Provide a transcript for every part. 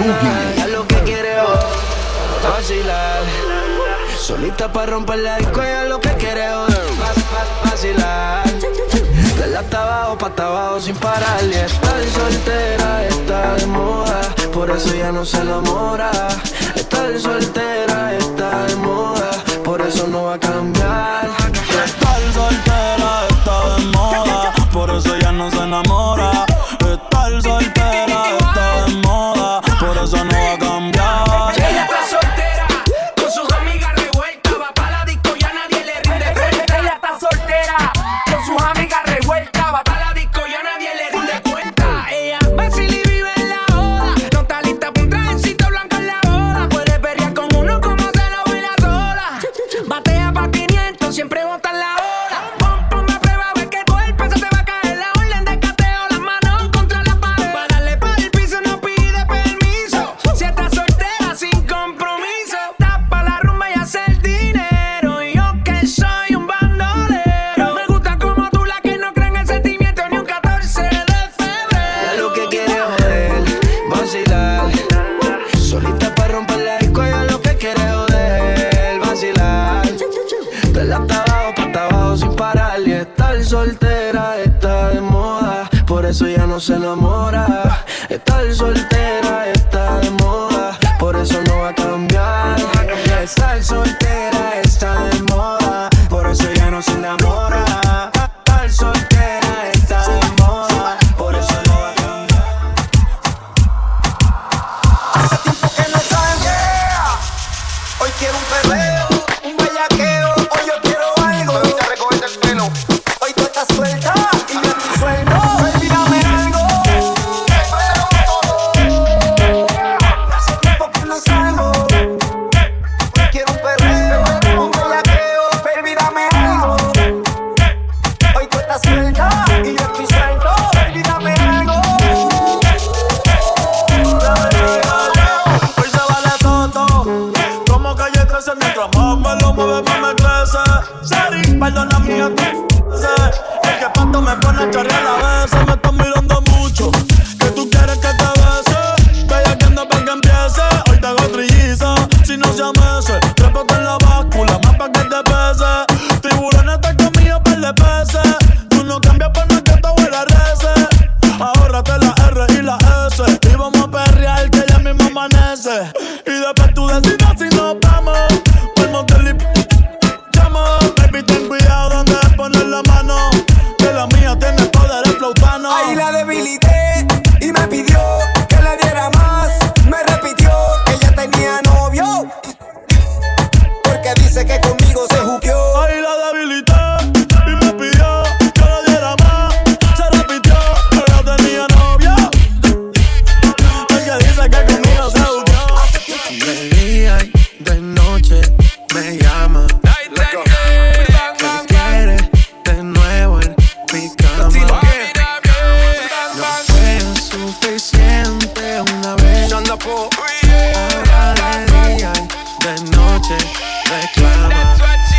Ella lo que quiere es vacilar. Solita pa' romper la disco, ella lo que quiere es vacilar. De la hasta abajo sin parar. Y estar soltera está de moda, por eso ya no se enamora. Estar soltera está de moda, por eso no va a cambiar. Estar soltera está de moda, por eso ya no se enamora. Estar soltera está de moda, por eso no va a cambiar. Ella está soltera, con sus amigas revueltas, va pa' la disco, ya nadie le rinde cuenta. Ella está soltera, con sus amigas revueltas, va pa' la disco, ya nadie le rinde cuenta. Ella vacila y vive en la joda, no está lista pa' un trajecito blanco en la boda. Puede pelear con uno como se lo baila sola. Batea pa' 500, siempre bota en la hora. Ponme a prueba, a ver que tu peso te va a caer. La orden de cateo, las manos contra la pared. Pa' darle pa' el piso no pide permiso. Si estás soltera sin compromiso, tapa la rumba y hace el dinero. Y yo que soy un bandolero, me gusta como tú, la que no cree en el sentimiento ni un 14 de febrero. Ella lo que quiere es joder, vacilar. Solita pa' romper la disco, ella lo que quiere es joder, vacilar. De la hasta abajo sin parar. Y estar soltera está de moda, por eso ya no se enamora. Estar soltera está de moda, por eso no va a cambiar. Estar soltera está de moda, por eso ya no se enamora. Estar soltera está de moda, por eso no va a cambiar. Hace tiempo que no salgo. Hoy quiero un perreo, un bellaqueo. Hoy yo quiero algo. Hoy tú estás suelta y yo estoy suelto. Baby, dame algo. Hace tiempo que no salgo. Hoy quiero un perreo, un bellaqueo. Baby, dame algo. Hoy tú estás suelta y yo estoy suelto. Baby, dame algo. Hoy se vale todo, como calle 13. Mientras más me lo mueve, más me crece. Sari, perdona mía, tú sé. El que tanto me pone a chorrear a veces. Me estás mirando mucho, que tú quieres que te bese. Bella que ando pa' que empiece. Hoy te hago trilliza, si no se amese. Trépate en la báscula, más pa' que te pese. Tiburones te comía par de peces. Tú no cambias por más que tu abuela rece. Ahórrate la R y la S, y vamos a perrear que ya mismo amanece. Y después tú decidas si nos vamos por motel y llamo. Baby, ten cuidado donde poner la mano, que la mía tiene poder flautano. Ahí la debilité y me pidió que le diera más. Me repitió que ya tenía novio, porque dice que conmigo se juqueó. Ahí la debilité y me pidió que le diera más. Se repitió que ya tenía novia, porque dice que conmigo se juqueó. De día y de noche me llama. ¿Qué quieres de nuevo en mi cama? No fue suficiente una vez. Ahora de día y de noche reclama.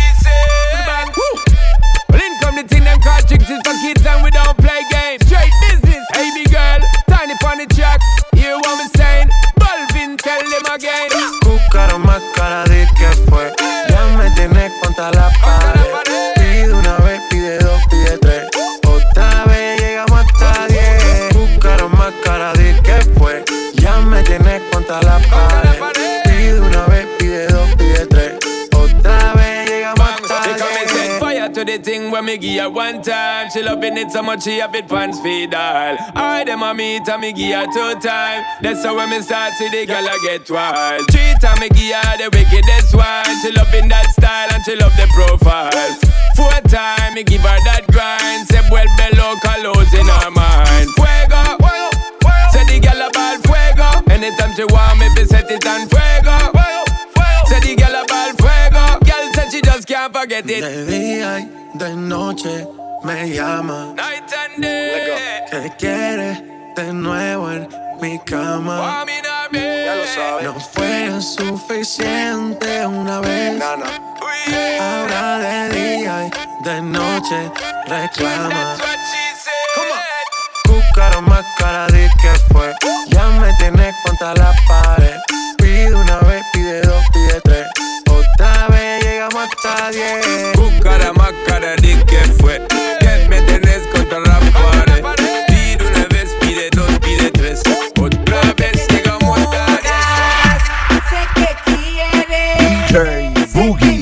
Well, in come the thing them call tricks is for kids and we don't play games. Straight business, baby girl, tiny on the track. Hear what me saying? Balvin, tell them again. Buscaron más cara de que fue. Ya me tienes contra la pared. Pide una vez, pide dos, pide tres. Otra vez llegamos hasta 10. Buscaron más cara de que fue. Ya me tienes contra la pared. Pide una vez, pide dos, pide tres. Otra vez llegamos hasta She come and 10. set fire to the thing when me give her one time. She loving it so much she have it pants feed all. I them a meet and me give her 2 times. That's how when me start see the girl I get wild. 3 times me give her the wickedest one. She loving that style and she love the profile. 4 times me give her that grind. Say vuelve loca los in her mind. Fuego, say the girl about fuego. Anytime she want me fi set it on fuego. Say the girl about fuego. Girl said she just can't forget it. De día y de noche me llama. Night and day. ¿Qué quieres de nuevo en mi cama? Want me not be. No fue suficiente una vez. Ahora de día y de noche reclama. That's what she said. cara más cara de que fue. Ya me tienes contra la pared. Pide una vez, pide dos, pide tres. Otra vez llegamos hasta 10. Tu cara más cara de que fue. Ya me tenés contra la pared. Pide una vez, pide dos, pide tres. Otra vez llegamos hasta 10. Sé que quieres. DJ Boogie.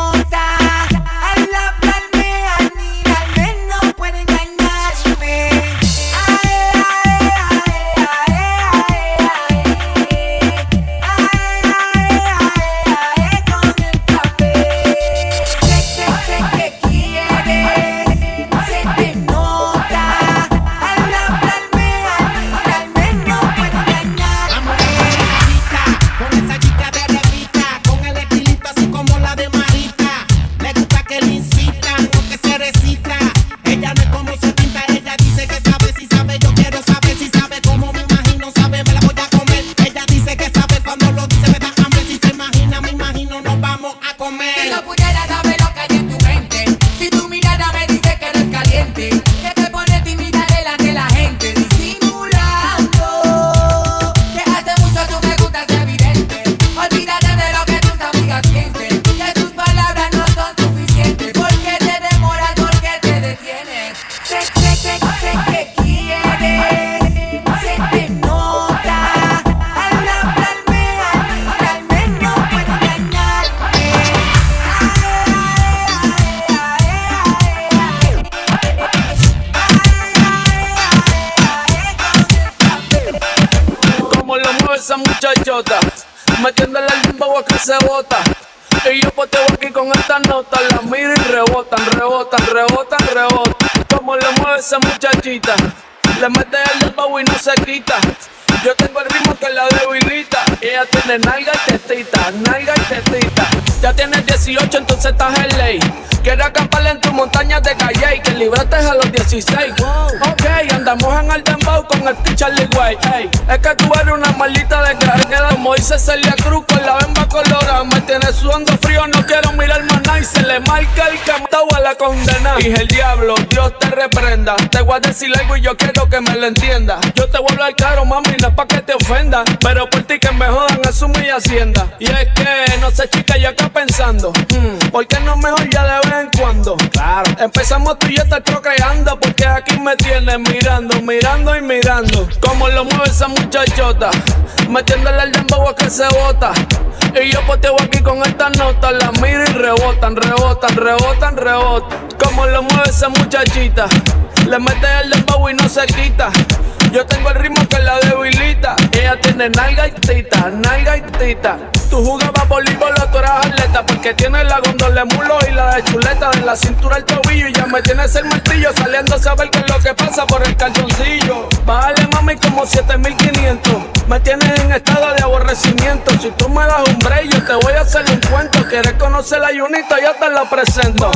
Esa muchachota, metiéndole al limbo a que se bota. Y yo poteo aquí con esta nota, la miro y rebotan, rebotan, rebotan, rebotan. Como le mueve esa muchachita, le mete el dembow y no se quita. Yo tengo el ritmo que la debilita. Ella tiene nalga y tetita, nalga y tetita. Ya tienes 18, entonces estás en ley. Quiere acampar en tu montaña de calle y que libraste a los 16. Ok, andamos en el dembow con el Charlie Way. Ey, es que tú eres una maldita desgraciada. Como dice Celia Cruz con la bemba colorada. Me tiene sudando frío, no quiero mirar más nada. Y se le marca el camtao a la condena. Dije el diablo, Dios te reprenda. Te voy a decir algo y yo quiero que me lo entienda. Yo te voy a hablar claro, mami, no es pa' que te ofenda. Pero por ti que me jodan, asumo y hacienda. Y es que, no sé chica, yo acá pensando ¿por qué no mejor ya de vez en cuando? Claro. Empezamos tú y yo a estar procreando. Porque aquí me tienes mirando, mirando y mirando. Como lo mueve esa muchachota, metiéndole al dembow a que se bota. Y yo poteo aquí con esta nota, la miro y rebotan, rebotan, rebotan, rebotan. Como lo mueve esa muchachita, le mete el dembow y no se quita. Yo tengo el ritmo que la debilita. Ella tiene nalga y tita, nalga y tita. Tú jugabas voleibol o tú eras atleta, porque tienes la gondola de mulo y la de chuleta. De la cintura al tobillo y ya me tienes el martillo, saliendo a saber qué es lo que pasa por el calzoncillo. Bájale mami como 7500. Me tienes en estado de aborrecimiento. Si tú me das un break yo te voy a hacer un cuento. Quieres conocer la Junita, yo te la presento.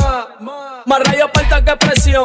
Más rayo falta que presión,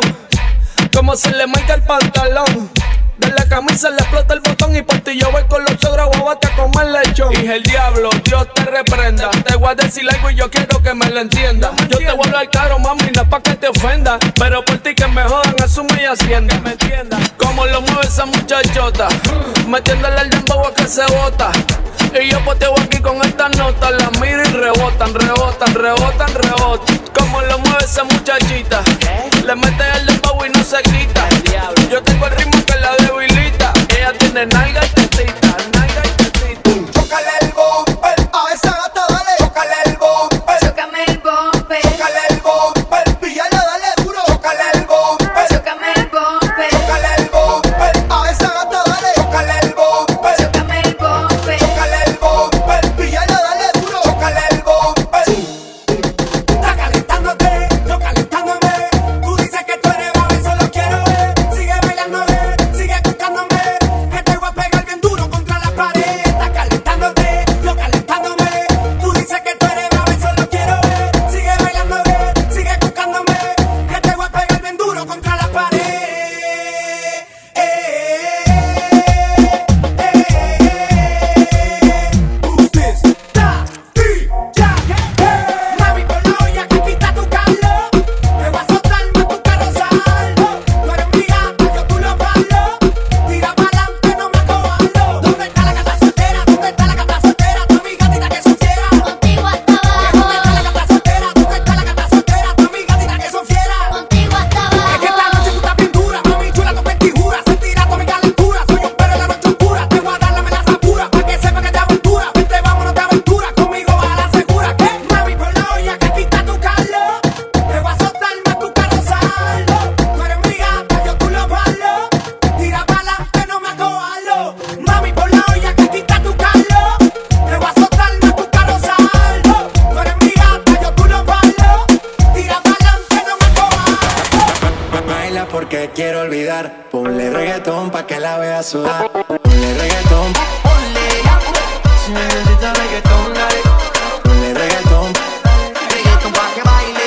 como se le marca el pantalón. De la camisa le explota el botón y por ti yo voy con los ogros guabate a comer lechón. Dije el diablo, Dios te reprenda. Te voy a decir algo y yo quiero que me lo entienda. Yo te voy a hablar claro, mami, no es pa' que te ofenda. Pero por ti que me jodan, asume y hacienda. Me entienda. Como lo mueve esa muchachota, metiéndole el dembow a que se bota. Y yo poteo aquí con esta nota, la miro y rebotan, rebotan, rebotan, rebotan. Como lo mueve esa muchachita, le mete el dembow y no se quita. Yo tengo el ritmo que la debilita. Ella tiene nalga y tetita, nalga y tetita. Chócale el bumper, a esa gata dale. Chócale el bumper, Chócame el bumper. chócale el bumper, píllala, dale duro. Chócale el bumper, Chócame el bumper. chócale el bumper, a esa gata dale. Chócale el bumper, Chócame el bumper. chócale el bumper, píllala, dale duro. Chócale el bumper. Está calentándote, yo calentándome. Tú dices que tú eres bajo, eso lo quiero ver. Sigue bailándome, sigue tocándome. Que te voy a pegar bien duro contra la pared. porque quiero olvidar. Ponle reggaetón pa' que la vea sudar. Ponle reggaetón, Ponle, si necesitas reggaetón, dale. ponle reggaetón. Reggaetón pa' que baile.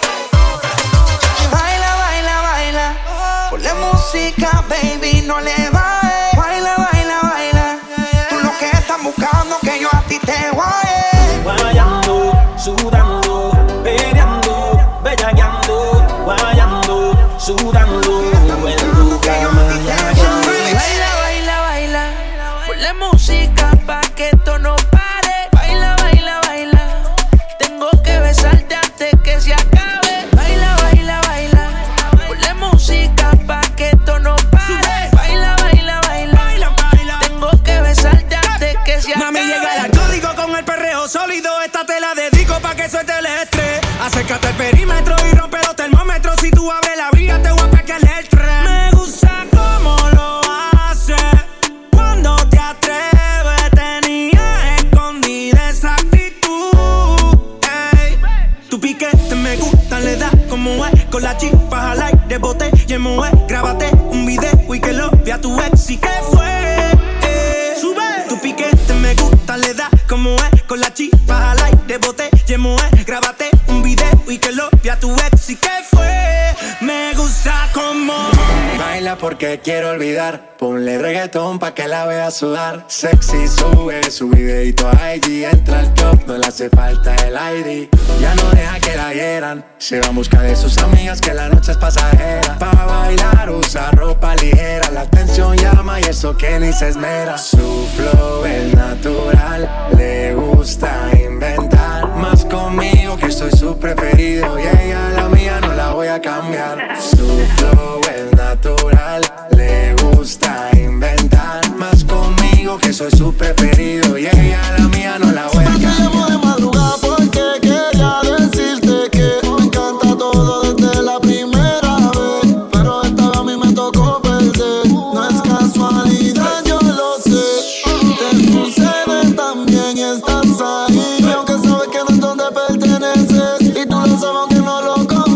Baila, baila, baila. Ponle música, baby, no le bajes. Baila, baila, baila. Tú lo que estás buscando que yo a ti te guaye. Guayando, sudando, peleando, bellaqueando, guayando, sudando, en tu cama ya. Baila, baila, baila. Ponle música pa' que esto no pare. Baila, baila, baila. Tengo que besarte antes que se acabe. Baila, baila, baila. Ponle música pa' que esto no pare. Baila, baila, baila. Tengo que besarte antes que se acabe. Mami, llega el código con el perreo sólido. Esta te la dedico pa' que suelte el estrés. Acércate al perímetro y rompe los termómetros. Si tú abres la vía, te voy a pegar el tren. Me gusta cómo lo haces. Cuando te atreves, tenía escondida esa actitud. Ey. Tu piquete me gusta, le da como es. Con la chispa al aire, boté y emojé. Grábate un video y que lo vea tu ex. ¿Y qué fue? Sube. Tu piquete me gusta, le da como es. Con la chispa al aire, boté y emojé. Grábate un video y que lo vea tu ex. ¿Y qué fue? Me gusta como Baila porque quiero olvidar. Ponle reggaetón pa' que la vea sudar. Sexy sube su videito a IG. Entra al top, no le hace falta el ID. Ya no deja que la hieran. Se va en busca de sus amigas que la noche es pasajera. Pa' bailar usa ropa ligera. La atención llama y eso que ni se esmera. Su flow es natural. Le gusta inventar. Más conmigo que soy su preferido. Y ella la mía no la voy a cambiar. Su flow es natural. Le gusta inventar. Más conmigo que soy su preferido. Y ella la mía no la voy a cambiar. Te llamo de madrugada porque quería decirte que me encanta todo desde la primera vez. Pero esta vez a mí me tocó perder. No es casualidad, yo lo sé. Te sucede también y estás ahí. Y aunque sabes que no es donde perteneces, y tú lo sabes aunque no lo conoces.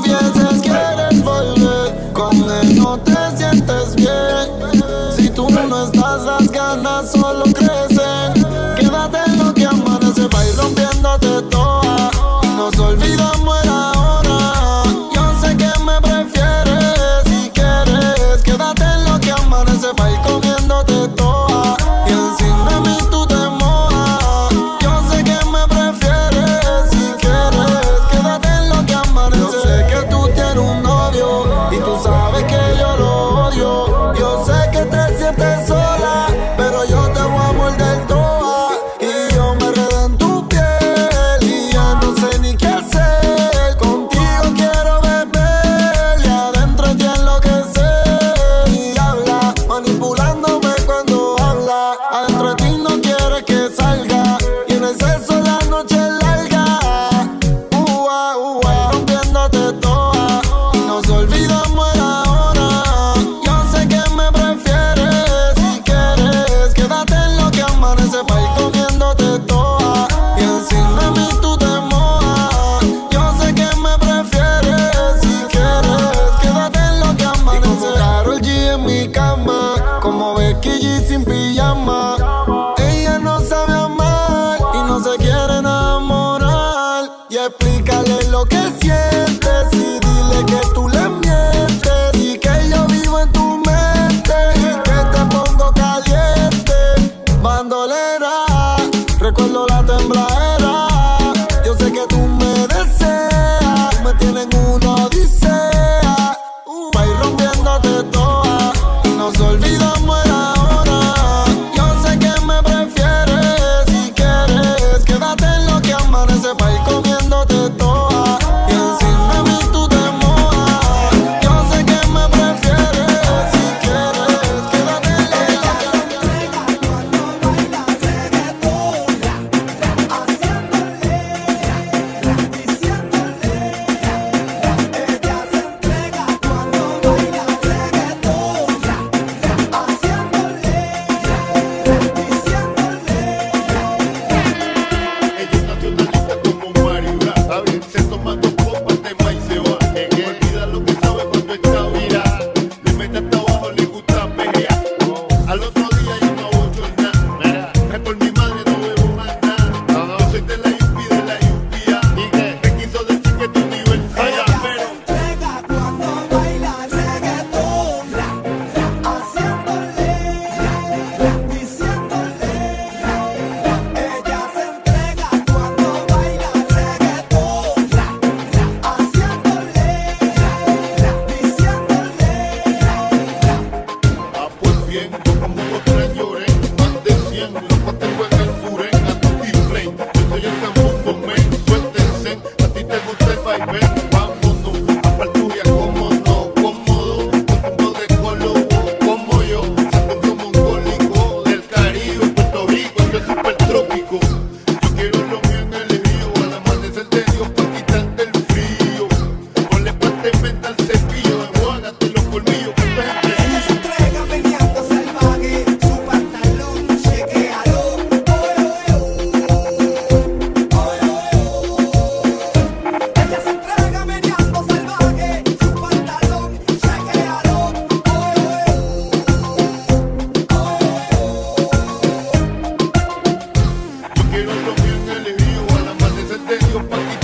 quiero lo bien elegido, al amanecer de Dios pa' ti